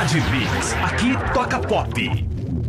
Band Mix. Aqui toca pop.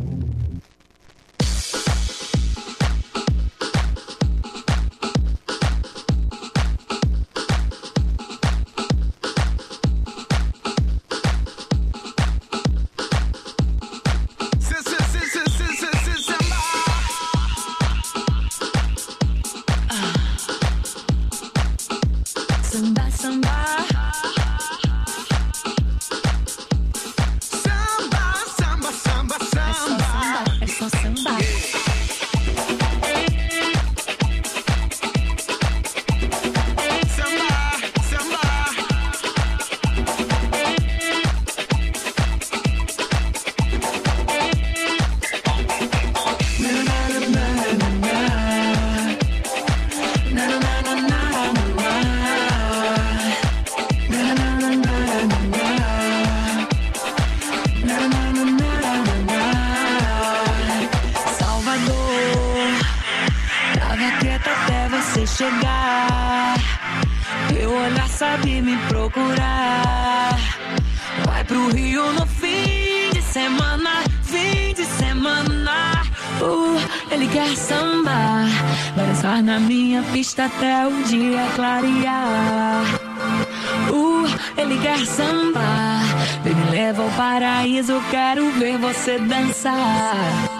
Chegar, eu olhar, sabe me procurar. Vai pro Rio no fim de semana, fim de semana. Ele quer sambar, vai dançar na minha pista até o dia clarear. Ele quer sambar, vem me leva ao paraíso, quero ver você dançar.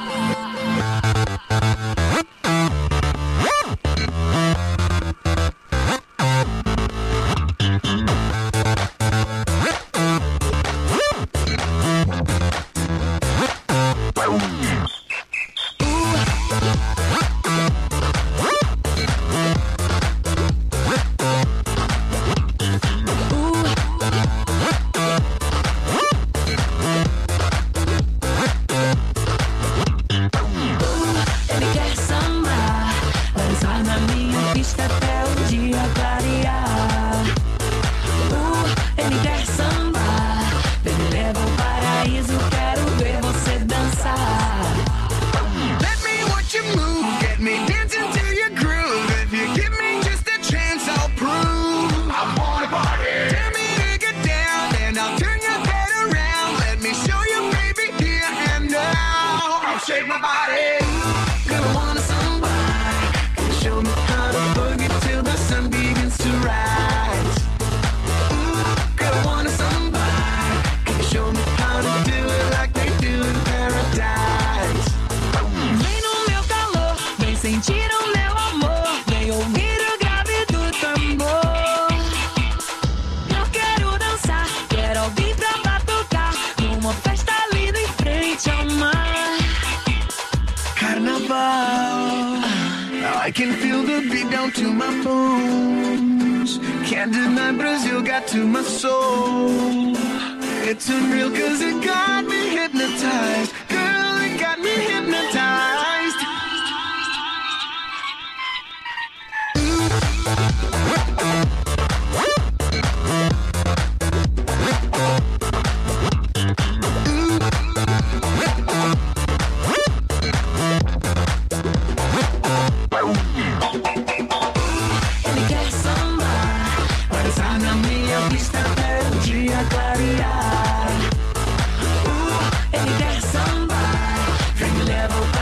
I can feel the beat down to my bones. Can't deny Brazil got to my soul. It's unreal cause it got me hypnotized. Girl, it got me hypnotized. Ele quer sambar, vem me leva ao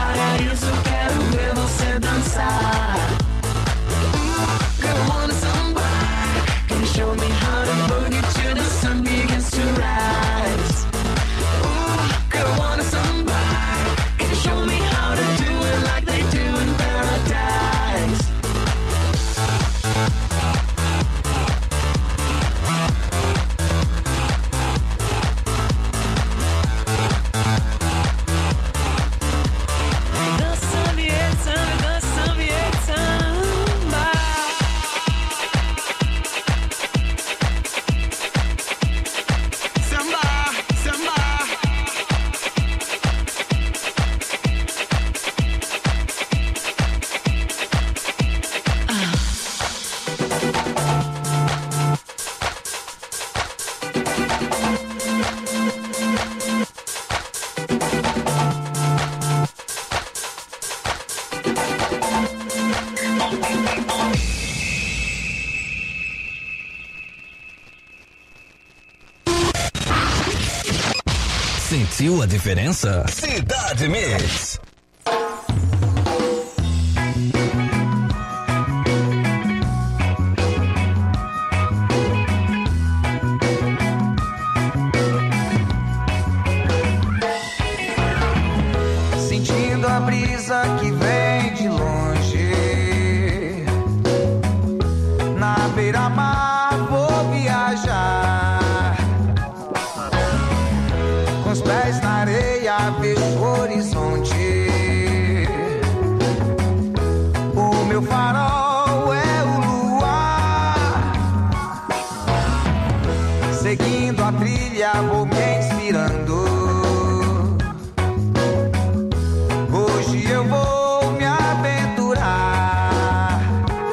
Sentiu a diferença? Cidade Mix. Sentindo a brisa que vem de longe, na beira-mar vou viajar, com os pés na areia vejo o horizonte. O meu farol é o luar, seguindo a trilha vou me inspirando. Hoje eu vou me aventurar,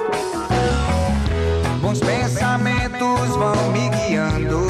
bons pensamentos vão me guiando.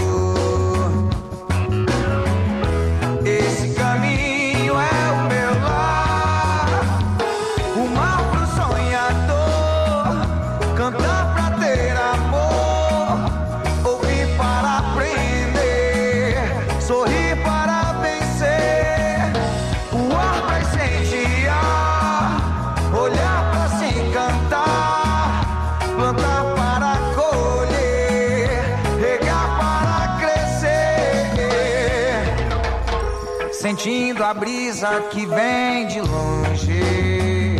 Esse caminho é o meu lar, o mar pro sonhador, cantar pra ter amor, ouvir para aprender, sorrir para vencer, o ar pra incendiar, olhar pra se encantar, plantar para colher, regar para crescer, sentindo a brisa que vem de longe,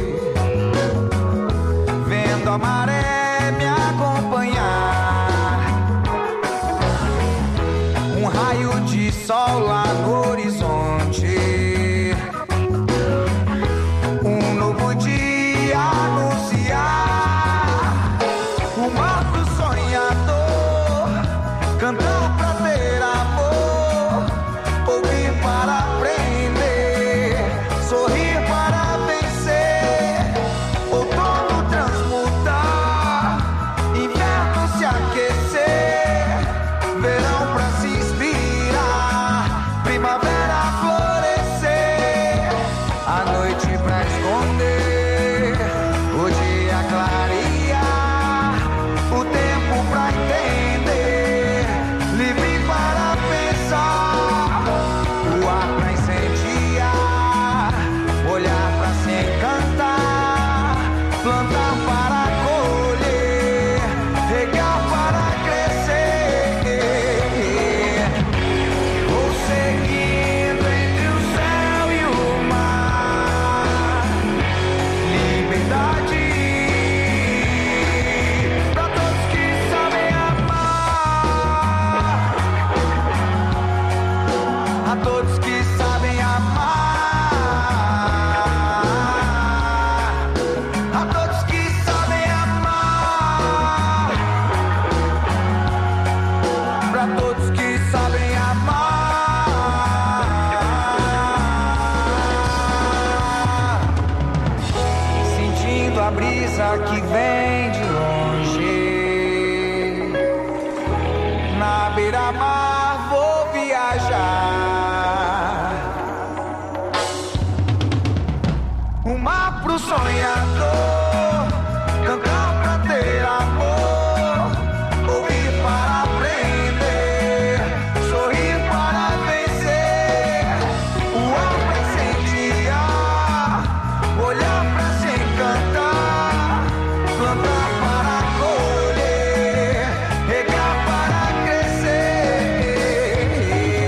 vendo a maré me acompanhar, um raio de sol lá no horizonte, um novo dia anunciar, o mar pro sonhador, cantar pra ter amor, ouvir para aprender, sorrir para vencer, outono transmutar, inverno se aquecer, verão pra se inspirar, primavera florescer, a noite pra esconder, o dia clarear, o tempo pra entender, livre para pensar, o ar pra incendiar, olhar pra se encantar, plantar para colher, regar para crescer. Vou seguindo entre o céu e o mar, liberdade pra todos que sabem amar, a todos que sabem amar, a todos que sabem amar, pra todos que sabem amar, sentindo a brisa que vem de longe, na beira-mar vou viajar, um mar pro sonhador, cantar pra ter amor, ouvir para aprender, sorrir para vencer, o ar pra incendiar, olhar pra se encantar, plantar para colher, regar para crescer.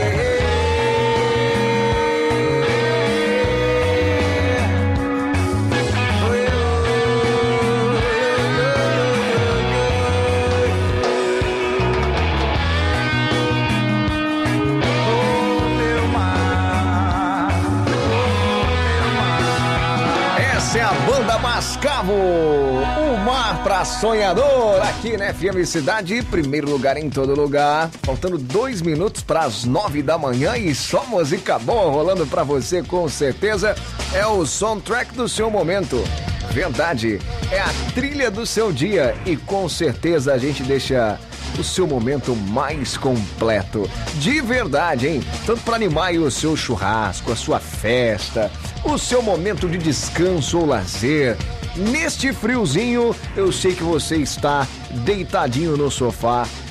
Essa é a banda Mascavo, o mar pra sonhador, aqui na FM Cidade, primeiro lugar em todo lugar. Faltando 2 minutos para as 9 da manhã e só música boa rolando pra você, com certeza. É o soundtrack do seu momento. Verdade, é a trilha do seu dia e com certeza a gente deixa o seu momento mais completo. De verdade, hein? Tanto para animar aí o seu churrasco, a sua festa, o seu momento de descanso ou lazer. Neste friozinho, eu sei que você está deitadinho no sofá,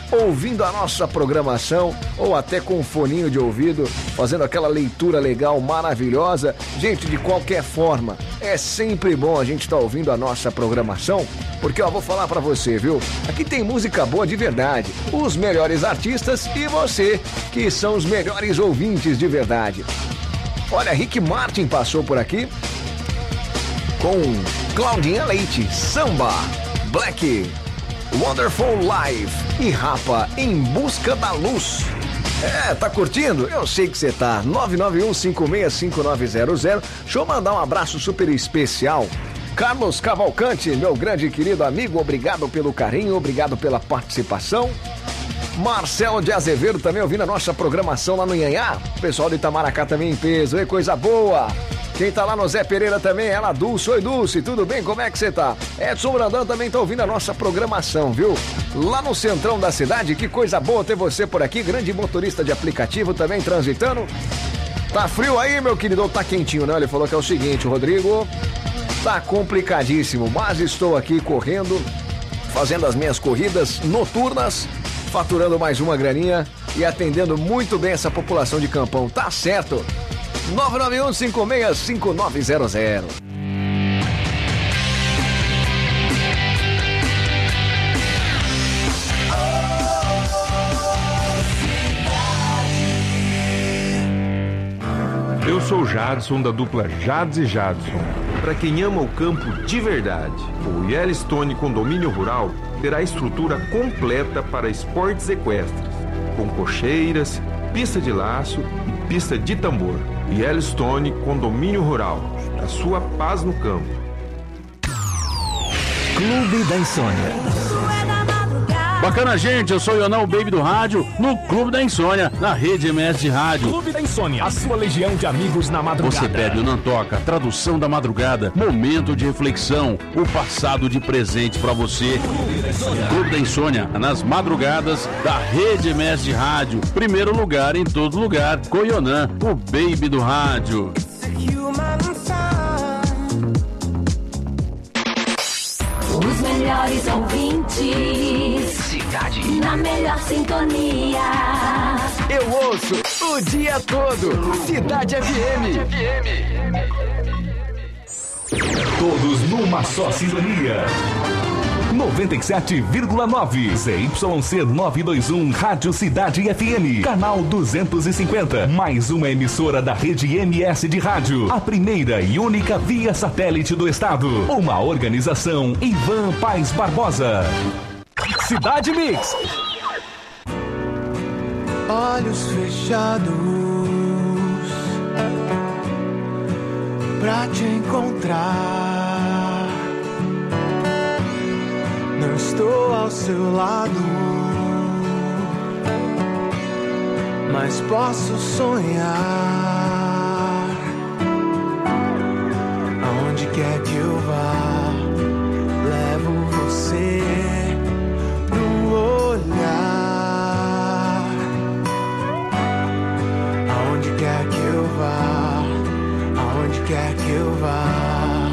ouvindo a nossa programação ou até com um foninho de ouvido, fazendo aquela leitura legal, maravilhosa. Gente, de qualquer forma, é sempre bom a gente estar ouvindo a nossa programação, porque eu vou falar pra você, viu? Aqui tem música boa de verdade, os melhores artistas e você, que são os melhores ouvintes de verdade. Olha, Rick Martin passou por aqui com Claudinha Leite, Samba, Black, Wonderful Life e Rapa, Em Busca da Luz. Tá curtindo? Eu sei que você tá. 991565900. Deixa eu mandar um abraço super especial. Carlos Cavalcante, meu grande querido amigo, obrigado pelo carinho, obrigado pela participação. Marcelo de Azevedo também ouvindo a nossa programação lá no Inhanhá. O pessoal de Itamaracá também em peso, coisa boa. Quem tá lá no Zé Pereira também, ela Dulce. Oi, Dulce, tudo bem? Como é que você tá? Edson Brandão também tá ouvindo a nossa programação, viu? Lá no centrão da cidade, que coisa boa ter você por aqui. Grande motorista de aplicativo também transitando. Tá frio aí, meu querido? Ou tá quentinho, né? Ele falou que é o seguinte, Rodrigo, tá complicadíssimo, mas estou aqui correndo, fazendo as minhas corridas noturnas, faturando mais uma graninha e atendendo muito bem essa população de Campão. Tá certo? 991565900. Eu sou o Jadson, da dupla Jades e Jadson. Para quem ama o campo de verdade, o Yellowstone Condomínio Rural terá estrutura completa para esportes equestres, com cocheiras, pista de laço e pista de tambor. Yellowstone Condomínio Rural, a sua paz no campo. Clube da Insônia. Bacana, gente, eu sou o Ionão, o Baby do Rádio, no Clube da Insônia, na Rede MS de Rádio. Clube da Insônia, a sua legião de amigos na madrugada. Você pede o Não Toca, tradução da madrugada, momento de reflexão, o passado de presente pra você. Clube da Insônia, nas madrugadas da Rede MS de Rádio. Primeiro lugar em todo lugar, com o Ionan, o Baby do Rádio. Os melhores ouvintes, Cidade. na melhor sintonia. Eu ouço o dia todo. Cidade FM. Todos numa só sintonia. 97,9 ZYC 921 Rádio Cidade FM, canal 250, mais uma emissora da rede MS de rádio, a primeira e única via satélite do estado. Uma organização Ivan Paes Barbosa. Cidade Mix. Olhos fechados pra te encontrar. Não estou ao seu lado, mas posso sonhar. Aonde quer que eu vá, levo você no olhar. Aonde quer que eu vá, aonde quer que eu vá.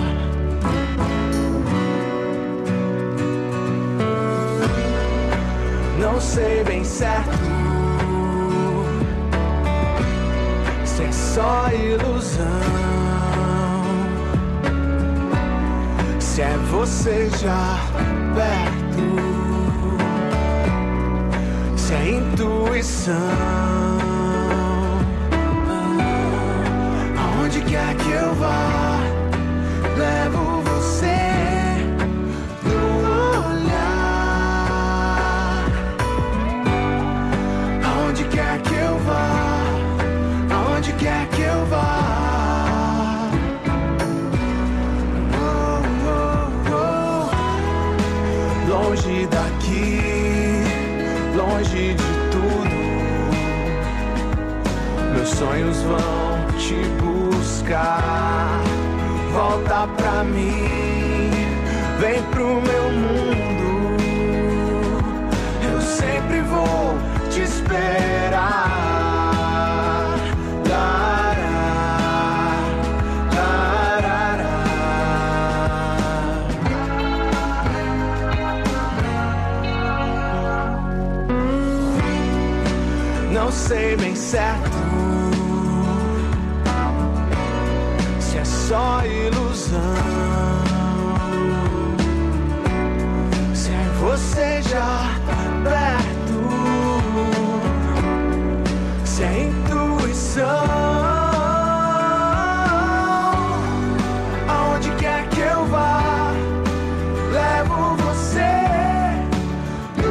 Não sei bem certo se é só ilusão, se é você já perto, se é intuição. Aonde quer que eu vá, levo você. Aonde quer que eu vá, aonde quer que eu vá. Oh, oh, oh. Longe daqui, longe de tudo, meus sonhos vão te buscar. Volta pra mim, vem pro meu mundo, eu sempre vou te esperar. sei bem certo se é só ilusão, se é você já perto, se é intuição. Aonde quer que eu vá, levo você no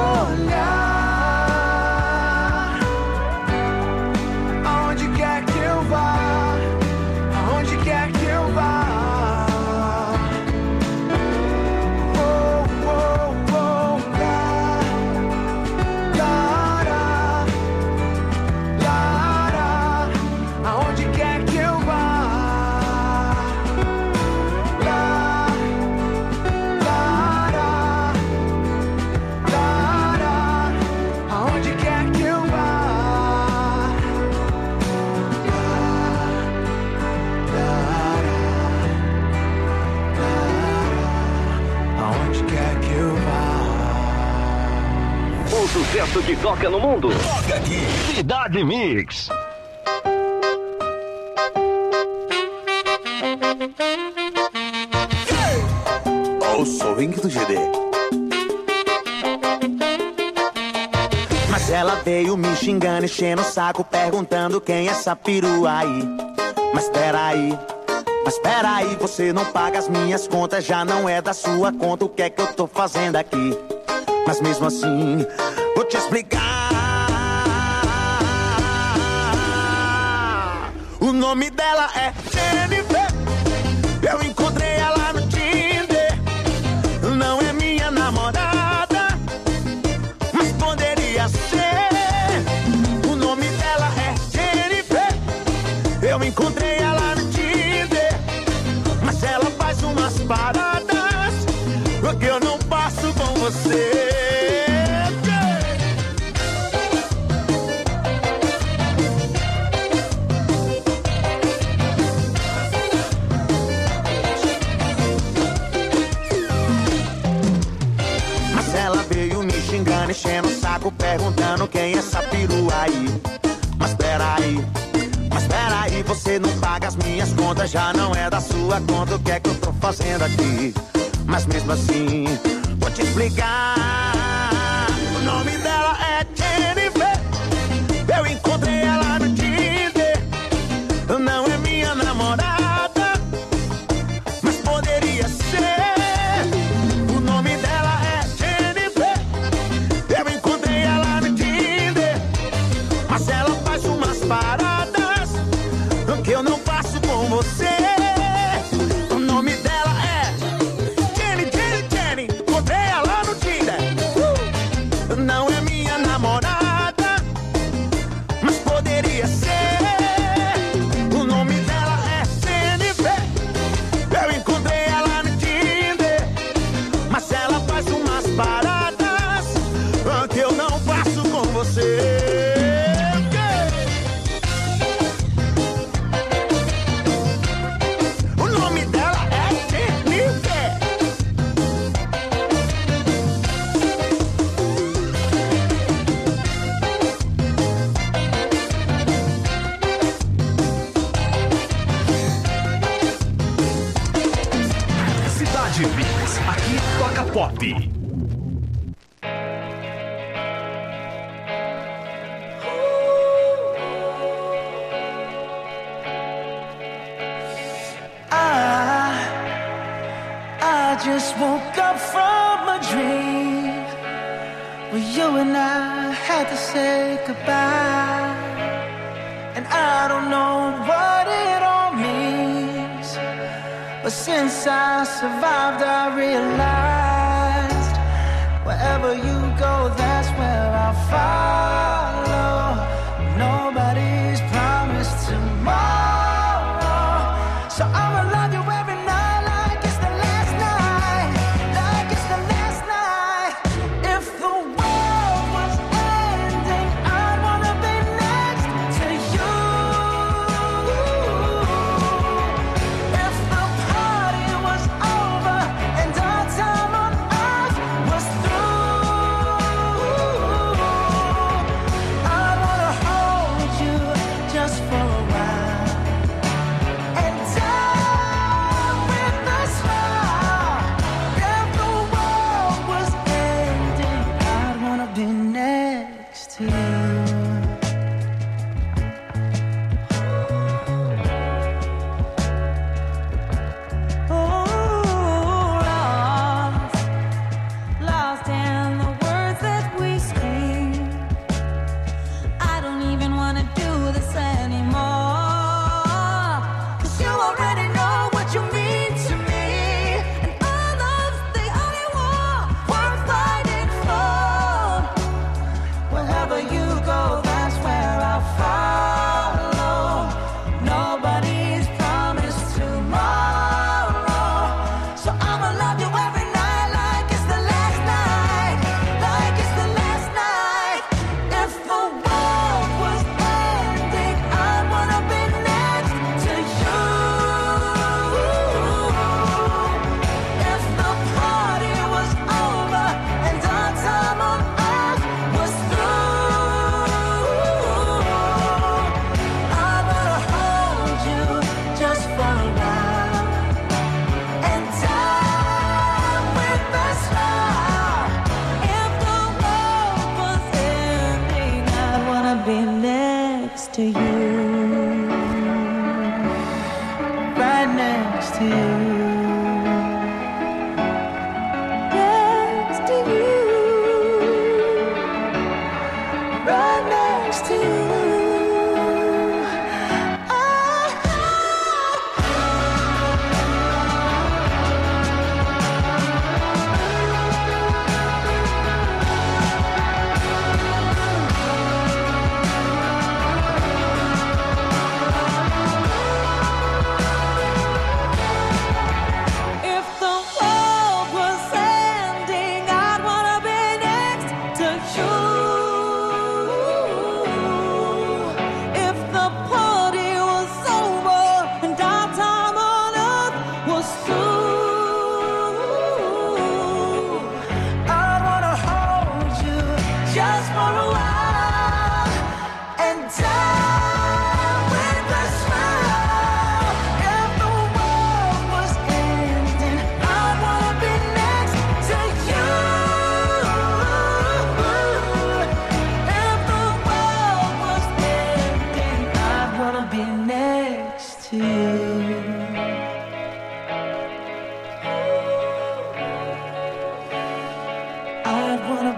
olhar. Aonde quer que eu vá, aonde quer que eu vá. Oh, oh, oh, lá, lá, lá, lá, aonde quer que eu vá. O sucesso que toca no mundo. Toca aqui. Cidade Mix. O swing do GD. Mas ela veio me xingando, enchendo o saco, perguntando quem é essa perua aí. Mas peraí, você não paga as minhas contas, já não é da sua conta, o que é que eu tô fazendo aqui? Mas mesmo assim, vou te explicar. O nome dela é Jennifer. Eu encontrei ela no Tinder. Não é minha namorada, mas poderia ser. O nome dela é Jennifer. Eu encontrei ela no Tinder, mas ela faz umas paradas que eu não passo com você. Enchendo o saco, perguntando quem é essa perua aí. Mas peraí, você não paga as minhas contas, já não é da sua conta, o que é que eu tô fazendo aqui? Mas mesmo assim, vou te explicar. O nome dela é Jennifer. Eu encontrei ela no Tinder. Não é minha namorada, mas poderia ser. O nome dela é Jennifer. Eu encontrei ela no Tinder, mas ela faz umas paradas que eu não faço com você. O nome dela é Jenny. Encontrei ela no Tinder. Não é minha namorada, mas poderia ser. O nome dela é Jennifer. Eu encontrei ela no Tinder, mas ela faz umas paradas que eu não faço com você. O nome dela é Jennifer. Cidade Mix, aqui toca pop. I just woke up from a dream where you and I had to say goodbye. And I don't know what it all means, but since I survived I realized wherever you go, that's where I'll follow. Nobody's promised tomorrow, so I'ma love you every night like it's the last night, like it's the last night. If the world was ending, I'd wanna be next to you. If the party was over and our time on earth was through, I'd wanna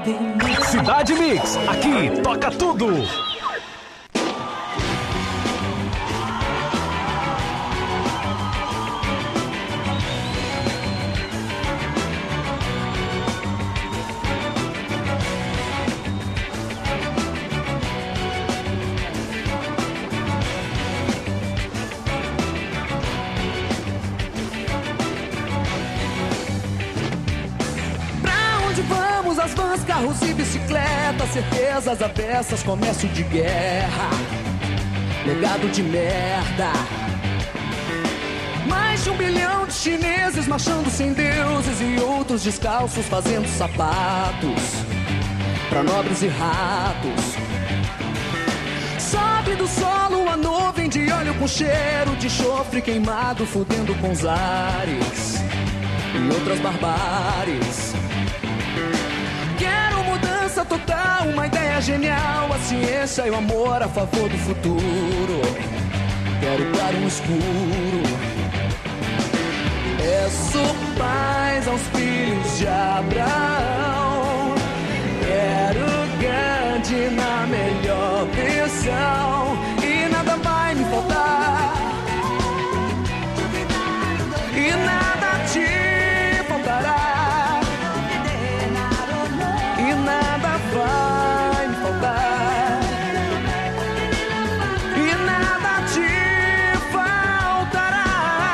Cidade Mix, aqui toca tudo. As vans, carros e bicicletas, certezas avessas, comércio de guerra, legado de merda. Mais de 1 bilhão de chineses marchando sem deuses e outros descalços fazendo sapatos pra nobres e ratos. Sobe do solo a nuvem de óleo com cheiro de chofre queimado, fudendo com os ares e outras barbáries. Quero mudança total, uma ideia genial, a ciência e o amor a favor do futuro. Quero claro no escuro. Peço paz aos filhos de Abraão. Quero Gandhi na melhor versão. E nada vai me faltar. E nada te faltará. Nada vai me faltar. E nada te faltará.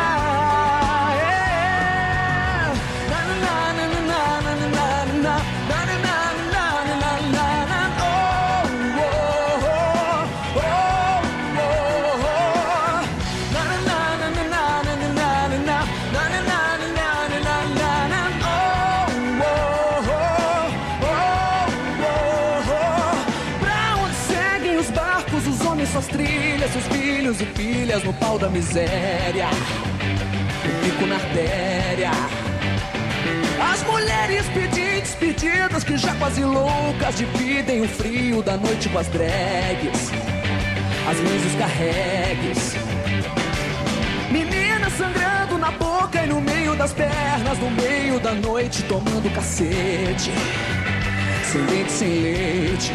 Suas trilhas, seus filhos e filhas no pau da miséria, no pico na artéria. As mulheres pedintes, pedidas que já quase loucas dividem o frio da noite com as drags, as mães os carregues. Meninas sangrando na boca e no meio das pernas, no meio da noite tomando cacete, sem dente, sem leite.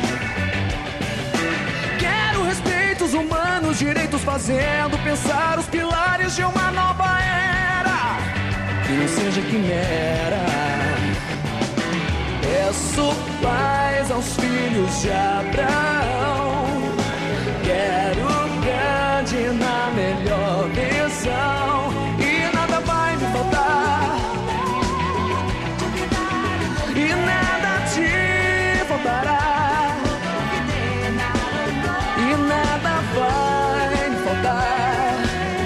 Respeitos humanos, direitos fazendo pensar os pilares de uma nova era, que não seja quimera. Peço paz aos filhos de Abraão. Quero Gandhi na melhor versão. E nada vai me faltar. E nada te faltará. E nada vai me faltar.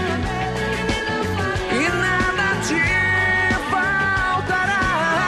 E nada te faltará.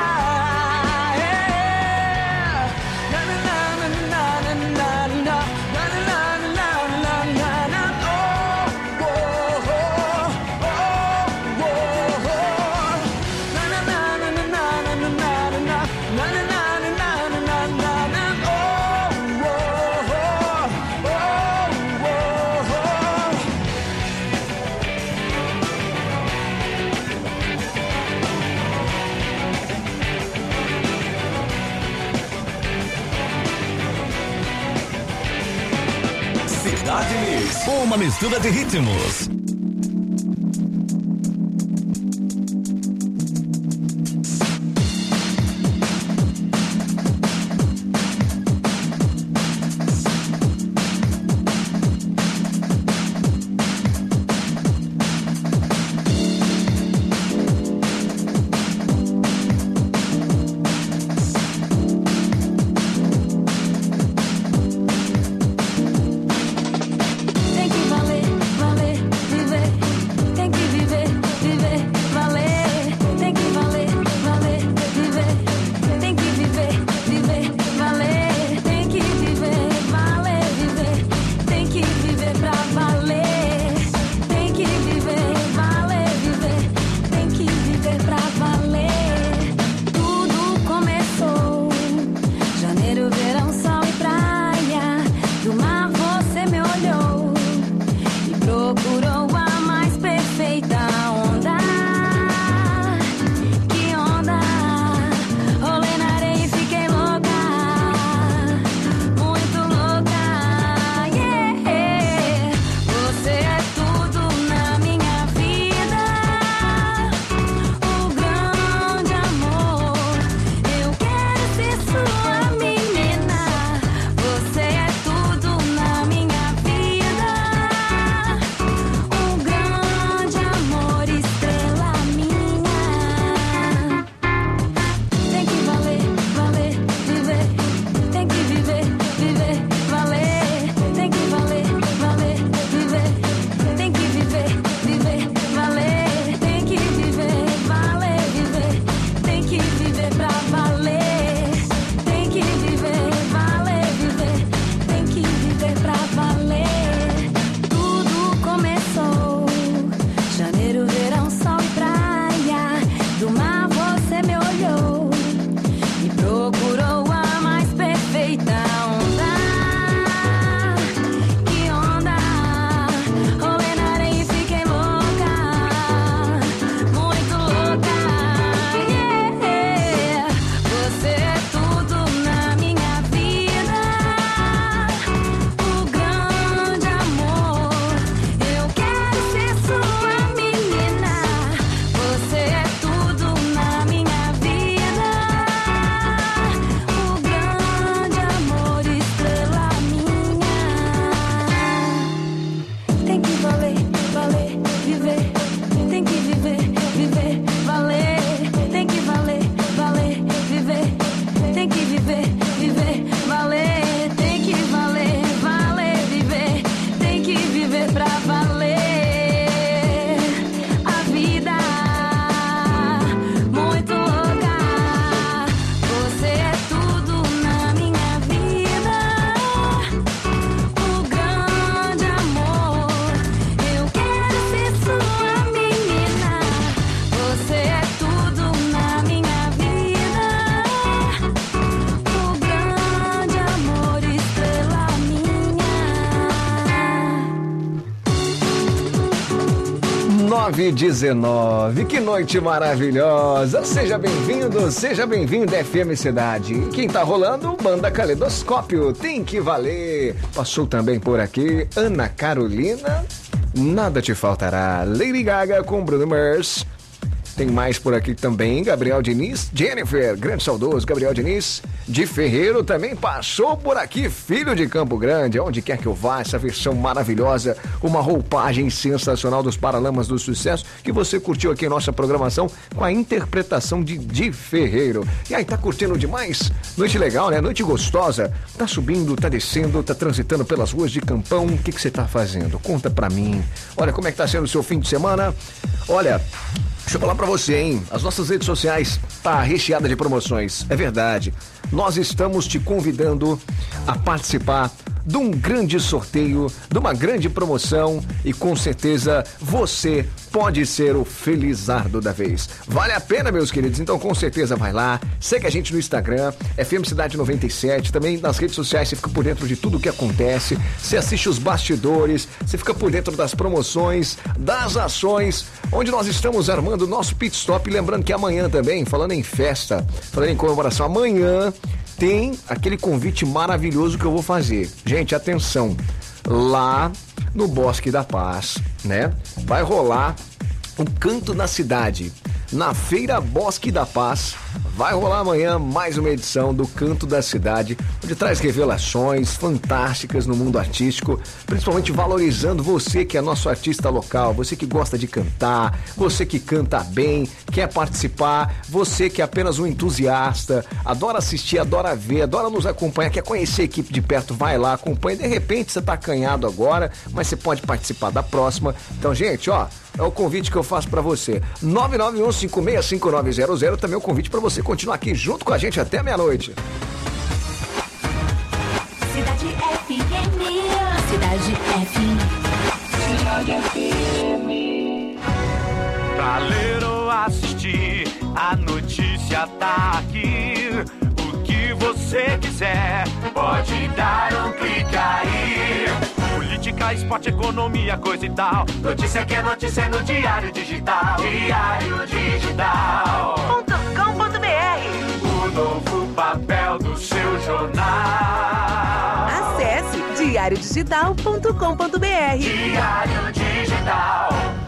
Cidade Mix, uma mistura de ritmos. Tem que valer, valer. 9h19, que noite maravilhosa. Seja bem-vindo, seja bem-vinda, FM Cidade. E quem tá rolando, Banda Caleidoscópio, tem que valer. Passou também por aqui Ana Carolina, Nada Te Faltará, Lady Gaga com Bruno Mars. Tem mais por aqui também, Gabriel Diniz, Jennifer, grande saudoso, Gabriel Diniz, de Ferreiro também passou por aqui, filho de Campo Grande, onde quer que eu vá, essa versão maravilhosa, uma roupagem sensacional dos Paralamas do Sucesso, que você curtiu aqui em nossa programação com a interpretação de Ferreiro. E aí, tá curtindo demais? Noite legal, né? Noite gostosa, tá subindo, tá descendo, tá transitando pelas ruas de Campão, o que você tá fazendo? Conta pra mim. Olha, como é que tá sendo o seu fim de semana? Olha, deixa eu falar pra você, hein? As nossas redes sociais tá recheada de promoções, é verdade. Nós estamos te convidando a participar de um grande sorteio, de uma grande promoção e com certeza você pode ser o felizardo da vez. Vale a pena, meus queridos, então com certeza vai lá, segue a gente no Instagram, FM Cidade 97, também nas redes sociais você fica por dentro de tudo o que acontece, você assiste os bastidores, você fica por dentro das promoções, das ações, onde nós estamos armando o nosso pit stop, lembrando que amanhã também, falando em festa, falando em comemoração, amanhã tem aquele convite maravilhoso que eu vou fazer. Gente, atenção, lá no Bosque da Paz, né? Vai rolar o Canto da Cidade, na Feira Bosque da Paz. Vai rolar amanhã mais uma edição do Canto da Cidade, onde traz revelações fantásticas no mundo artístico, principalmente valorizando você que é nosso artista local, você que gosta de cantar, você que canta bem, quer participar, você que é apenas um entusiasta, adora assistir, adora ver, adora nos acompanhar, quer conhecer a equipe de perto, vai lá, acompanha. De repente você tá acanhado agora, mas você pode participar da próxima. Então, gente, ó, é o convite que eu faço pra você. 991565900, também é o convite pra você continuar aqui junto com a gente até meia-noite. Cidade FM. Cidade FM. Cidade FM. Pra ler ou assistir, a notícia tá aqui. O que você quiser, pode dar um clique aí. Política, esporte, economia, coisa e tal. Notícia que é notícia no Diário Digital. Diário Digital.com.br. O novo papel do seu jornal. Acesse diariodigital.com.br. Diário Digital.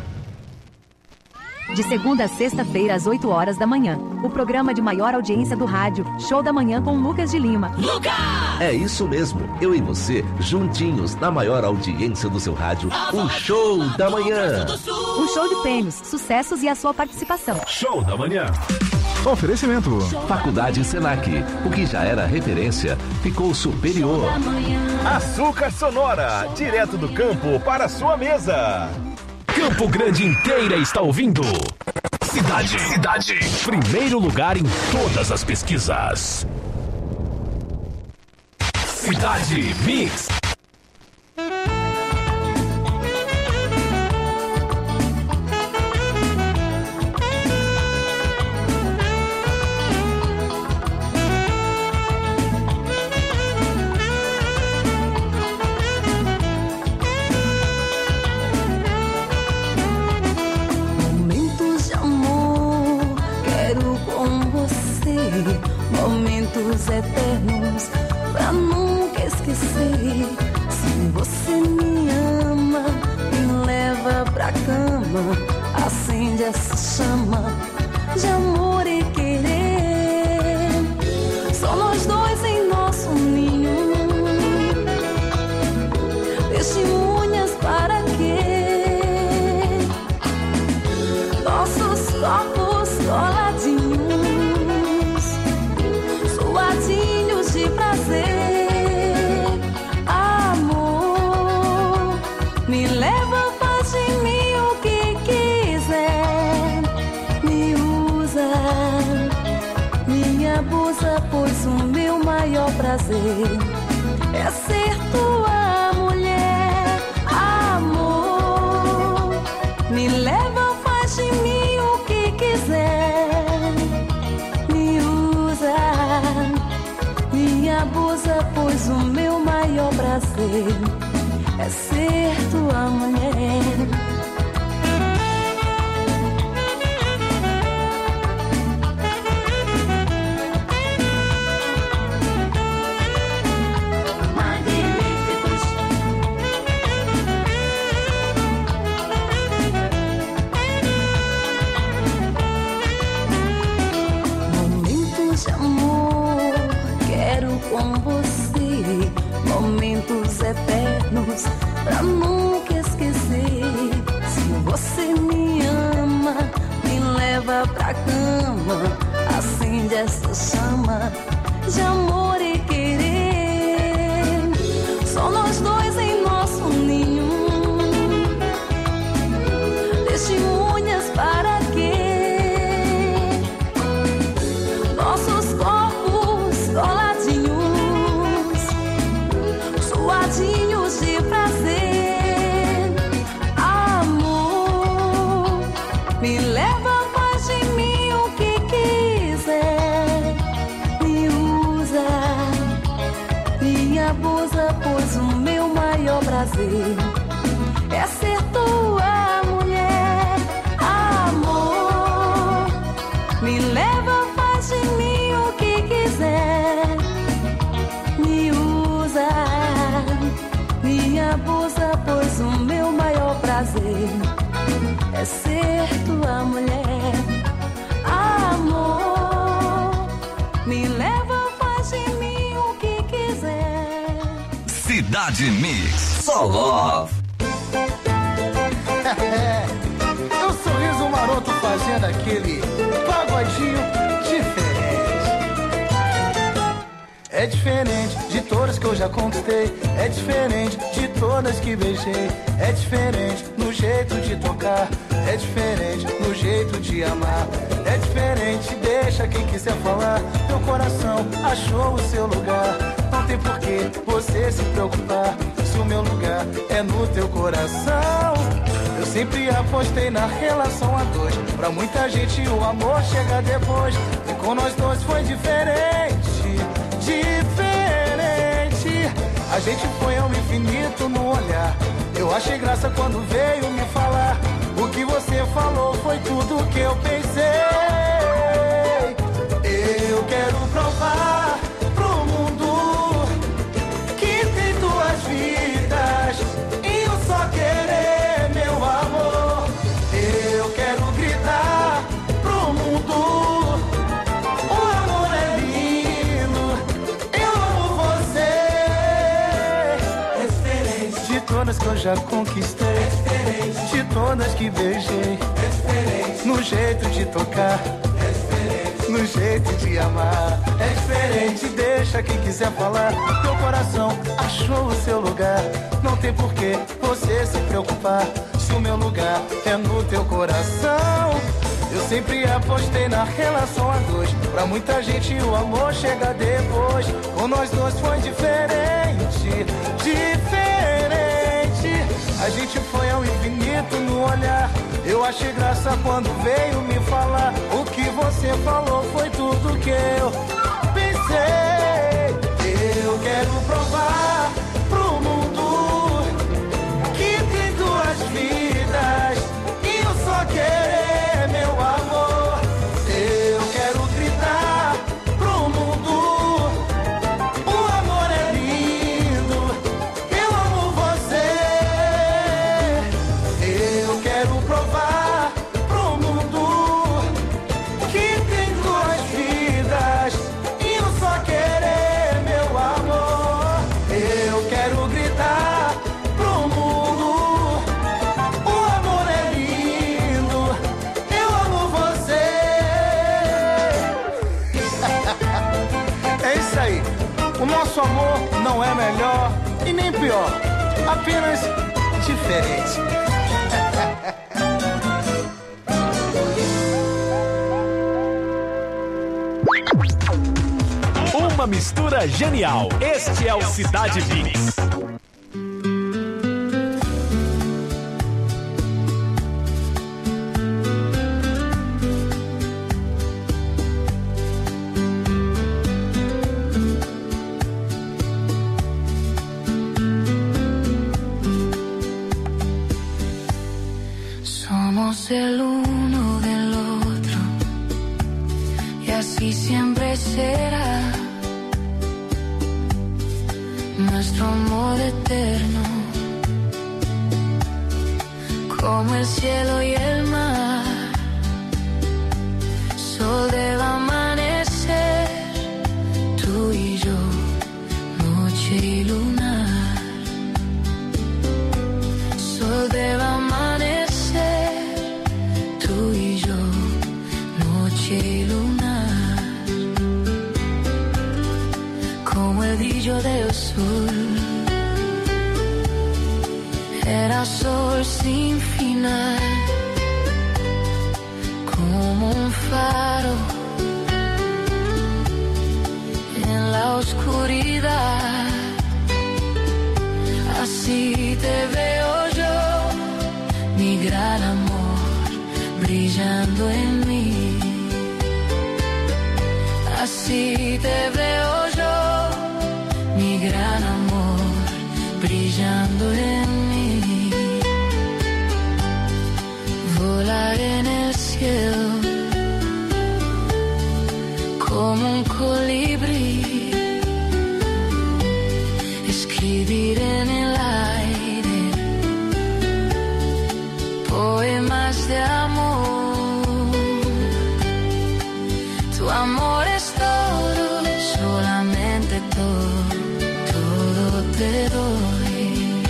De segunda a sexta-feira, às 8 horas da manhã. O programa de maior audiência do rádio, Show da Manhã com Lucas de Lima. Lucas! É isso mesmo. Eu e você, juntinhos, na maior audiência do seu rádio, o Show da Manhã. Um show de prêmios, sucessos e a sua participação. Show da Manhã. Oferecimento. Faculdade Senac. O que já era referência, ficou superior. Açúcar Sonora, direto do campo para a sua mesa. Campo Grande inteira está ouvindo. Cidade. Primeiro lugar em todas as pesquisas. Cidade Mix. Momentos eternos pra nunca esquecer. Se você me ama, me leva pra cama, acende essa chama de amor e querer. Só nós dois em nosso ninho, testemunhas para quê? Nossos corpos coladinhos, de prazer, amor, me leva, faz de mim o que quiser, me usa, me abusa, pois o meu maior prazer é ser tua mulher, amor, me leva, faz de mim o que quiser, me usa, me abusa, pois o meu maior prazer é ser tua mulher. de amor. Quero com você momentos eternos pra nunca esquecer. Se você me ama, me leva pra cama, acende essa chama de amor e querer. Só nós dois em nosso ninho, testemunhas para quê? Nossos corpos coladinhos, suadinhos de prazer. Amor, me leva, faz de mim o que quiser. Me usa, me abusa, pois o meu maior prazer é ser tua mulher. Amor, me leva, faz de mim o que quiser. Me usa, me abusa, pois o meu maior prazer é ser tua mulher. Amor, me leva, faz de mim o que quiser. Cidade Mix. Só Love. É o sorriso maroto fazendo aquele pagodinho diferente. É diferente de todas que eu já conquistei. É diferente de todas que beijei. É diferente no jeito de tocar. É diferente no jeito de amar. É diferente, deixa quem quiser falar. Teu coração achou o seu lugar. Não tem por que você se preocupar, se o meu lugar é no teu coração. Eu sempre apostei na relação a dois. Pra muita gente o amor chega depois. E com nós dois foi diferente, diferente. A gente foi ao infinito no olhar. Eu achei graça quando veio me falar. O que você falou foi tudo que eu pensei. Eu quero provar pro mundo que tem duas vidas e um só querer, meu amor. Eu quero gritar pro mundo: o amor é lindo, eu amo você. É diferente de todas que eu já conquistei. É diferente de todas que beijei. É diferente no jeito de tocar. É diferente no jeito de amar. É diferente, deixa quem quiser falar. Teu coração achou o seu lugar. Não tem por que você se preocupar, se o meu lugar é no teu coração. Eu sempre apostei na relação a dois. Pra muita gente o amor chega depois. Com nós dois foi diferente, diferente. A gente foi ao infinito no olhar. Eu achei graça quando veio me falar. O que você falou foi tudo que eu pensei. Eu quero provar pro mundo que tem duas vidas e um só querer, meu amor. Eu quero gritar pro mundo: o amor é lindo, eu amo você. Eu quero provar pro mundo que tem duas vidas e um só querer, meu amor. Eu quero gritar pro mundo: o amor é lindo, eu amo você. É isso aí. O nosso amor não é melhor e nem pior, apenas diferente. Uma mistura genial. Este é o Cidade Mix. Somos el uno del otro y así siempre será. Nuestro amor eterno, como el cielo y el mar, sol del amanecer, noche y luna, como el brillo del sol. Era sol sin final, como un faro en la oscuridad. Así te veo yo, mi gran amor, brillando en mí. Así te veo yo, mi gran amor, brillando en mí. Volar en el cielo como un colibrí, escribir en el aire poemas de amor. Tu amor es todo, solamente todo, todo te doy.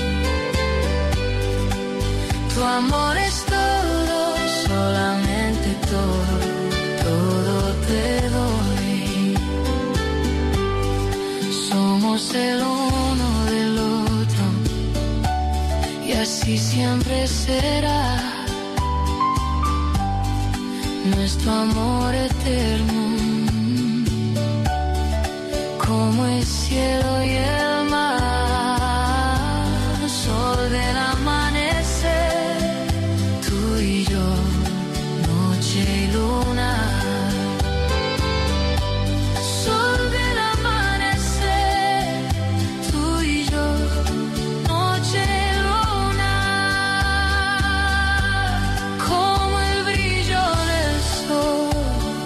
Tu amor es todo, solamente todo, todo te doy. Somos el uno del otro y así siempre será nuestro amor eterno, como el cielo y el mar, sol del amanecer, tú y yo, noche y luna. Sol del amanecer, tú y yo, noche y luna, como el brillo del sol.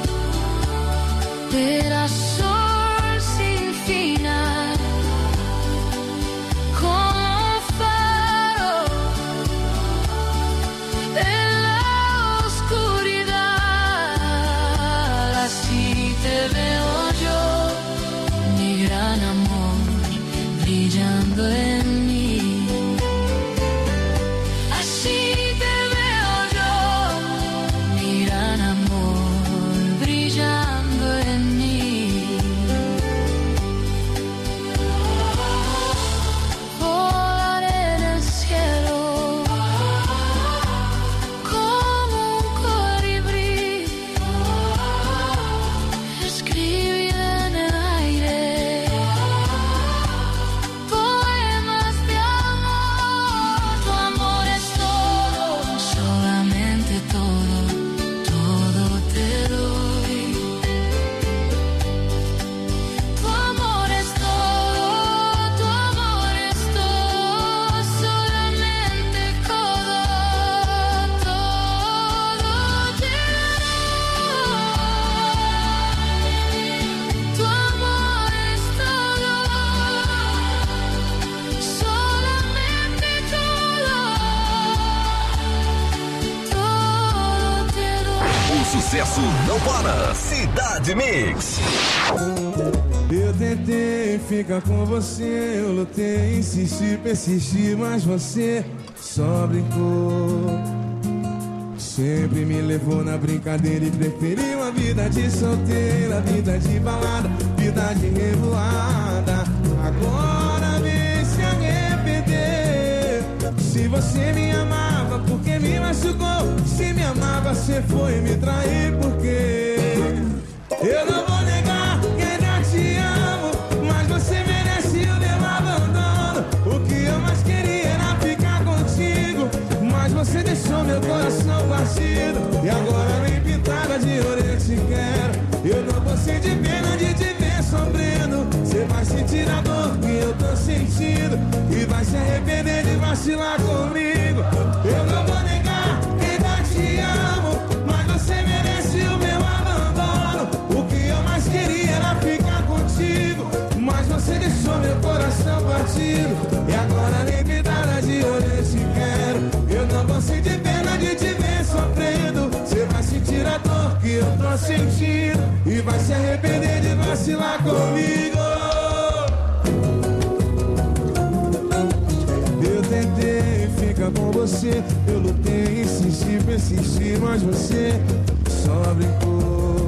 Era sol sin final, como un faro en la oscuridad. Así te veo yo, mi gran amor, brillando en mí. Así te veo yo, mi gran amor, brillando en mí. Volar en el cielo como un colibrí, escribir en el aire poemas de amor. Tu amor es todo, solamente todo, todo te doy. Tu amor es todo, tu amor es todo, solamente todo, todo te doy. Tu amor es todo, solamente todo, todo te doy. O sucesso não para. Cidade Mix. Eu tentei ficar com você, eu lutei, insisti, persisti, mas você só brincou. Sempre me levou na brincadeira e preferiu a vida de solteira, vida de balada, vida de revoada. Agora vem se arrepender. Se você me amava, por que me machucou? Se me amava, você foi me trair, por quê? Eu não vou negar que ainda te amo, mas você merece o meu abandono. O que eu mais queria era ficar contigo, mas você deixou meu coração partido. E agora nem pintada de ouro eu te quero. Eu não vou sentir pena de te ver sofrendo. Você vai sentir a dor que eu tô sentindo e vai se arrepender de vacilar comigo. Eu não vou negar que ainda te amo, mas você merece o meu abandono. O que eu mais queria era ficar contigo, mas você deixou meu coração partido. E agora nem pintada de ouro eu te quero. Eu não vou sentir pena de te ver sofrendo. Você vai sentir a dor que eu tô sentindo e vai se arrepender de vacilar comigo. Eu tentei ficar com você, eu lutei, insisti, persisti, mas você só brincou.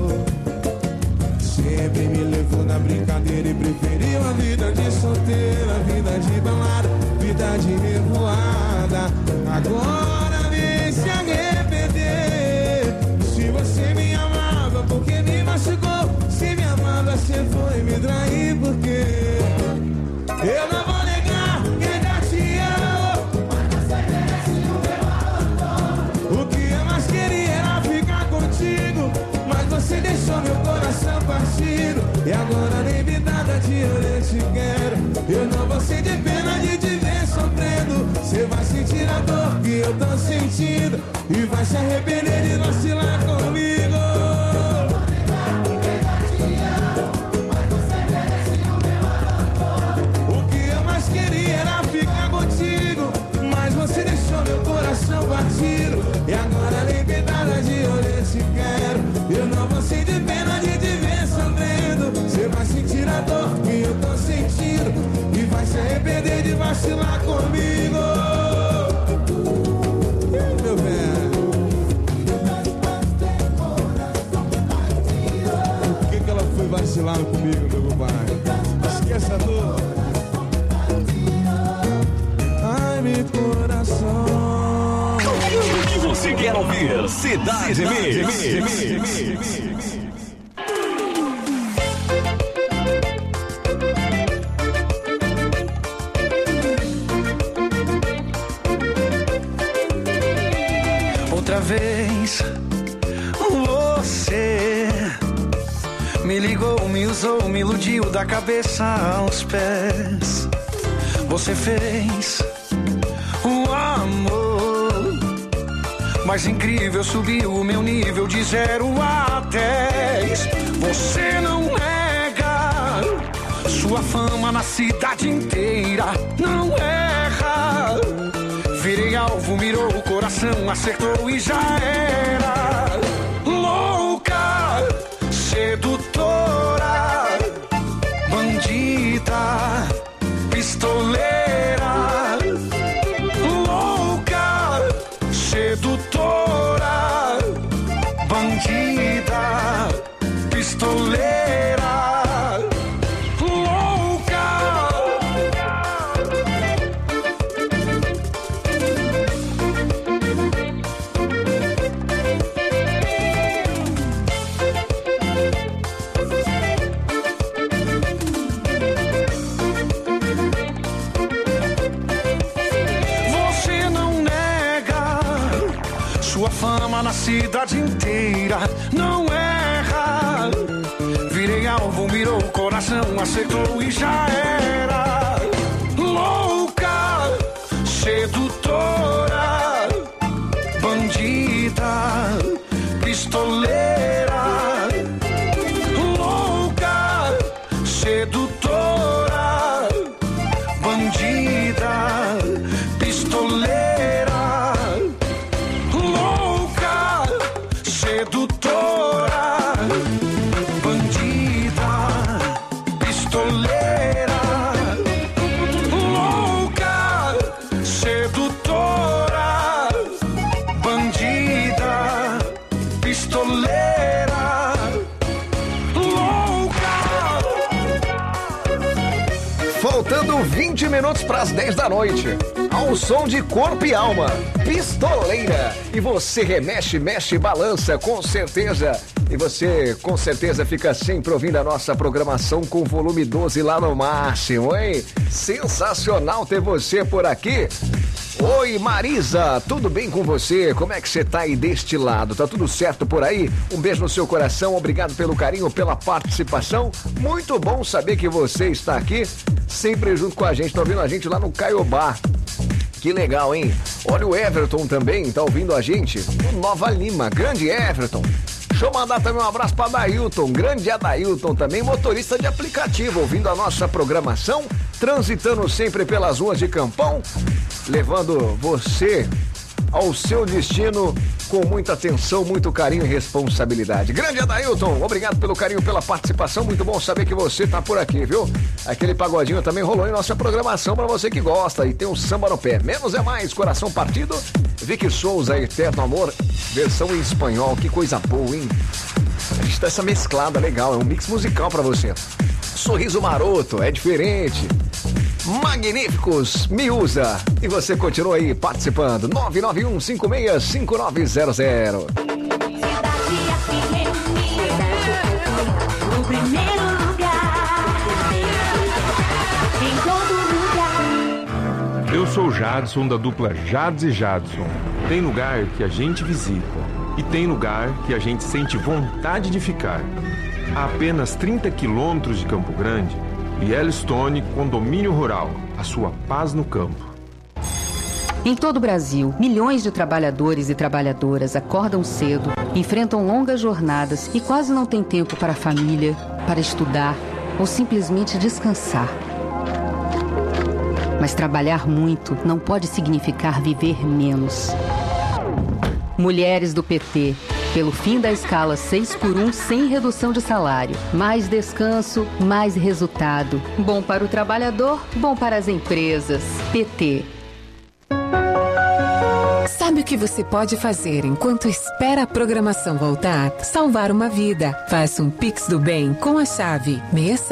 brincadeira e preferiu a vida de solteira, vida de balada, vida de revoada. Agora vem se arrepender. Se você me amava, porque me machucou? Se me amava, você foi me trair, porque eu não vou negar que ainda te amo, mas você merece o meu abandono. O que eu mais queria era ficar contigo, mas você deixou meu coração partido. E agora nem me nada de eu te quero. Eu não vou sentir pena de te ver sofrendo. Você vai sentir a dor que eu tô sentindo e vai se arrepender de vacilar comigo. O que eu mais queria era ficar contigo, mas você deixou meu coração partido. E agora nem me nada de eu te quero. Eu não vou sentir pena de te ver sofrendo. Você vai sentir a dor que eu tô sentindo e vai se arrepender de vacilar comigo. Meu velho, por que ela foi vacilando comigo, meu compadre? Esqueça a dor. Ai, meu coração. O que você quer ouvir? Cidade Mix. Outra vez você me ligou, me usou, me iludiu da cabeça aos pés. Você fez o amor mais incrível, subiu o meu nível de 0 a 10. Você não nega sua fama na cidade inteira, não erra. Virei alvo, mirou o coração, acertou e já era. Louca, sedutora, bandida, pistoleira. Louca, sedutora, bandida, pistoleira. Fama na cidade inteira, não erra. Virei alvo, mirou o coração, acertou e já era. Louca, sedutora, bandida, pistoleira. Louca, sedutora, bandida, pistoleira. Sedutora, bandida, pistoleira. Louca, sedutora, bandida, pistoleira. Louca. Faltando 20 minutos para as 10 da noite. Ao som de Corpo e Alma, Pistoleira. E você remexe, mexe, balança, com certeza. E você, com certeza, fica sempre ouvindo a nossa programação com volume 12 lá no máximo, hein? Sensacional ter você por aqui. Oi, Marisa, tudo bem com você? Como é que você tá aí deste lado? Tá tudo certo por aí? Um beijo no seu coração, obrigado pelo carinho, pela participação. Muito bom saber que você está aqui, sempre junto com a gente, tá ouvindo a gente lá no Caiobá. Que legal, hein? Olha o Everton também, tá ouvindo a gente no Nova Lima. Grande Everton. Deixa eu mandar também um abraço para Adailton, grande Adailton também, motorista de aplicativo, ouvindo a nossa programação, transitando sempre pelas ruas de Campão, levando você ao seu destino com muita atenção, muito carinho e responsabilidade. Grande Adailton, obrigado pelo carinho, pela participação, muito bom saber que você tá por aqui, viu? Aquele pagodinho também rolou em nossa programação para você que gosta e tem um samba no pé. Menos é mais, coração partido, Vicky Souza, Eterno Amor, versão em espanhol, que coisa boa, hein? A gente tá essa mesclada legal, é um mix musical para você. Sorriso maroto, é diferente. Magníficos, me usa. E você continua aí participando. 991-565900. O primeiro lugar, em todo lugar. Eu sou o Jadson da dupla Jades e Jadson. Tem lugar que a gente visita e tem lugar que a gente sente vontade de ficar. A apenas 30 quilômetros de Campo Grande, Yellowstone Condomínio Rural, a sua paz no campo. Em todo o Brasil, milhões de trabalhadores e trabalhadoras acordam cedo, enfrentam longas jornadas e quase não têm tempo para a família, para estudar ou simplesmente descansar. Mas trabalhar muito não pode significar viver menos. Mulheres do PT, pelo fim da escala 6x1 sem redução de salário. Mais descanso, mais resultado. Bom para o trabalhador, bom para as empresas. PT. Sabe o que você pode fazer enquanto espera a programação voltar? Salvar uma vida. Faça um Pix do Bem com a chave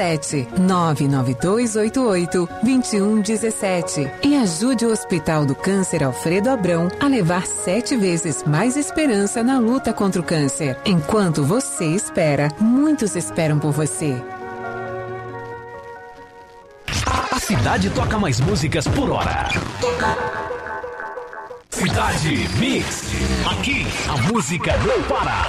67-99288-2117 e ajude o Hospital do Câncer Alfredo Abrão a levar 7 vezes mais esperança na luta contra o câncer. Enquanto você espera, muitos esperam por você. A cidade toca mais músicas por hora. Cidade Mix. Aqui a música não para.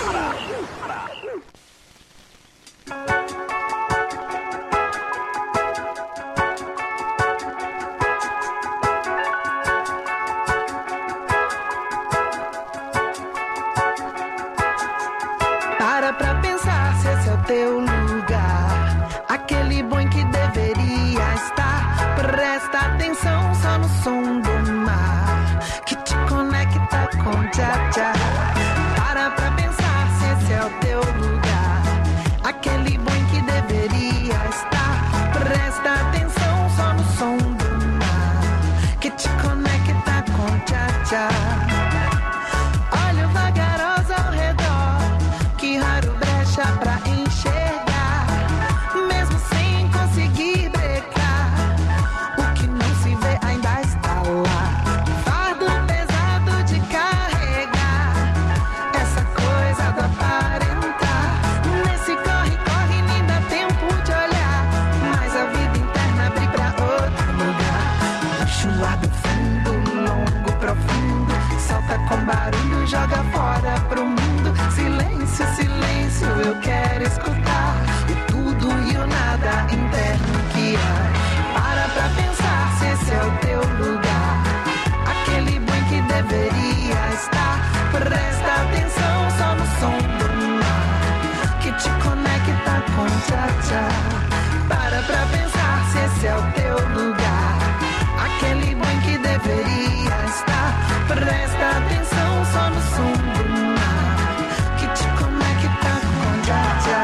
Para pra pensar se esse é o teu lugar. Aquele bom que deveria estar. Presta atenção só no som do mar que te conecta com tchá-tchá. Para pra pensar se esse é o teu lugar. Aquele bom que deveria estar. Presta atenção só no som do mar que te conecta com tchá-tchá. Olha o vagaroso ao redor, que raro brecha pra enxergar, mesmo sem conseguir brecar. O que não se vê ainda está lá. Fardo pesado de carregar, essa coisa do aparentar. Nesse corre-corre nem dá tempo de olhar, mas a vida interna abre pra outro lugar. Puxa o lado fundo, longo, profundo, solta com barulho, joga fora pro mundo. Silêncio, silêncio, eu quero escutar o tudo e o nada interno que há. Para pra pensar se esse é o teu lugar. Aquele bem que deveria estar. Presta atenção só no som do mar que te conecta com tchá-tchá. Para pra pensar se esse é o teu lugar. Aquele bem que deveria estar. Presta atenção só no som do mar que te conecta com tchá-tchá.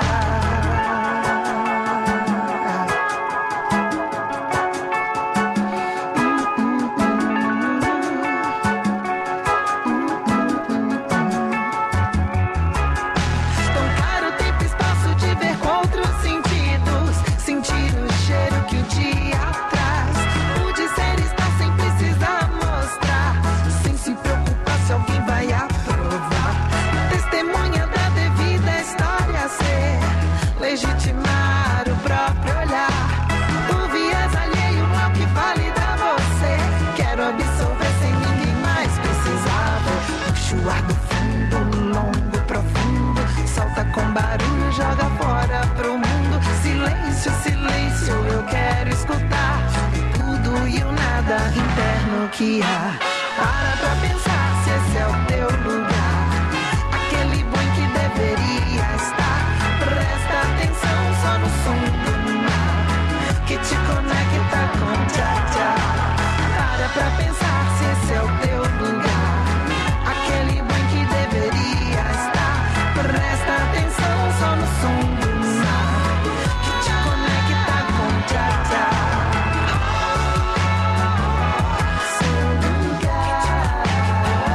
Tão caro tempo e espaço de ver com outros sentidos, sentir o cheiro que o dia traz. Pude ser estar sem precisar mostrar, sem se preocupar se alguém vai aprovar. Testemunha da devida história ser, legitimar o próprio olhar. O viés alheio ao que valida você. Quero absorver sem ninguém mais precisava. Puxa o ar do fundo, longo, profundo, solta com barulho, joga fora pro mundo. Silêncio, silêncio, eu quero escutar o tudo e o nada interno que há. Para pra pensar se esse é o teu lugar. Aquele bom que deveria estar. Presta atenção só no som do mar que te conecta com tchá-tchá. Para pra pensar se esse é o teu lugar. Aquele bom que deveria estar. Presta atenção só no som do mar que te conecta com tchá-tchá. Seu lugar.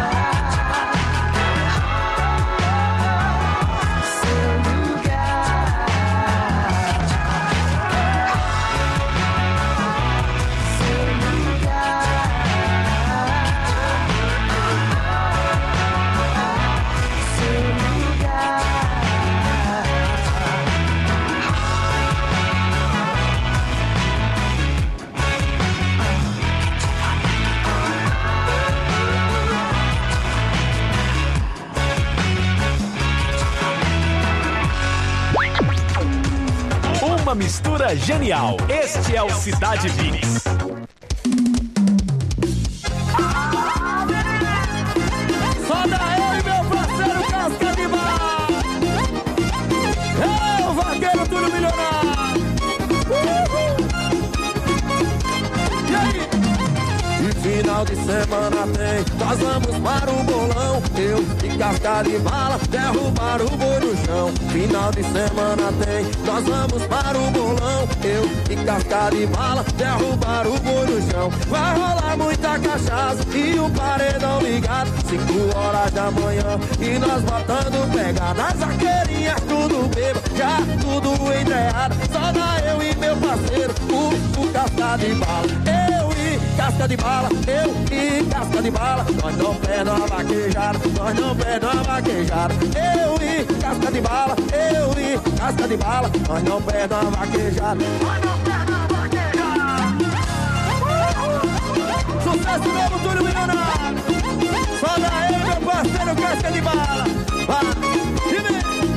Uma mistura genial. Este é o Cidade Mix. Só daí, meu parceiro Casca de Bala. É o vaqueiro Túlio Milionário. E aí? E final de semana tem, nós vamos para o bolão. Eu e Casca de Bala derrubar o boi no chão. Final de semana tem, nós vamos para o bolão. Eu e Casca de Bala derrubar o boi no chão. Vai rolar muita cachaça e o paredão ligado. 5 horas da manhã e nós botando pegada. As vaqueirinhas tudo bêbado, já tudo entreado. Só dá eu e meu parceiro, o Casca de Bala. Eu e Casca de Bala, eu e Casca de Bala. Nós não perdemos a vaquejada, nós não perdemos a vaquejada. Eu e Casca de Bala, eu e Casca de Bala. Nós não perdemos a vaquejada, nós não perdemos a vaquejada. Sucesso mesmo, Túlio Milionário. Só daí, meu parceiro Casca de Bala. Vai, e vem.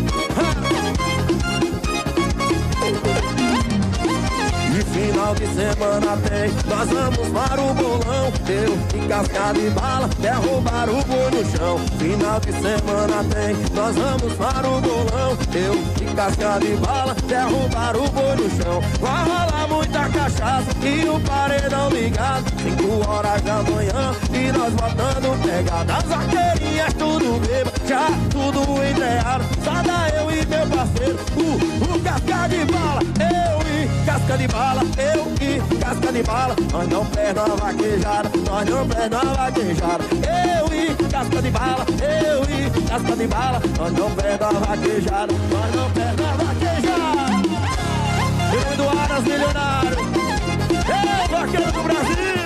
E final de semana tem, nós vamos para o bolão. Eu e Casca de Bala derrubar o boi no chão. Final de semana tem, nós vamos para o bolão. Eu e Casca de Bala derrubar o boi no chão. Vai rolar muita cachaça e o paredão ligado. 5 horas da manhã e nós botando pegada. As vaqueirinhas tudo bêbado, já tudo entreado. Só dá eu e meu parceiro, o Casca de Bala. Eu e Casca de Bala, eu e Casca de Bala. Nós não perdemos a vaquejada, nós não perdemos a vaquejada. Eu e Casca de Bala, eu e Casca de Bala. Nós não perdemos a vaquejada, nós não perdemos a vaquejada. Em nome do Aras Milionário, é o vaqueiro do Brasil.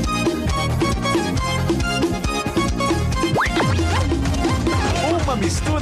Uma mistura